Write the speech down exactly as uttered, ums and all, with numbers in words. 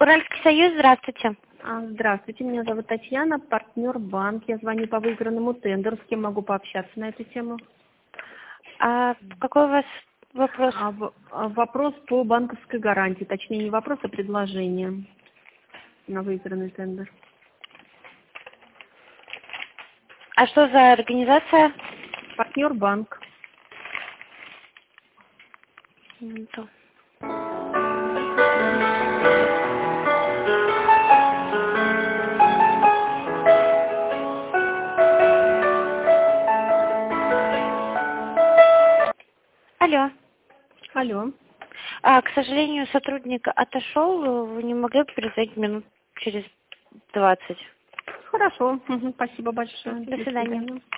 Уральский союз, здравствуйте. А, Здравствуйте, меня зовут Татьяна, партнер банк. Я звоню по выигранному тендеру. С кем могу пообщаться на эту тему? А какой у вас вопрос? А, в- а, вопрос по банковской гарантии. Точнее, не вопрос, а предложение на выигранный тендер. А что за организация? Партнер банк. Минуту. Алло. Алло. А, к сожалению, сотрудник отошел. Вы не могли бы перезвонить минут через двадцать? Хорошо. Мгм, спасибо большое. До свидания.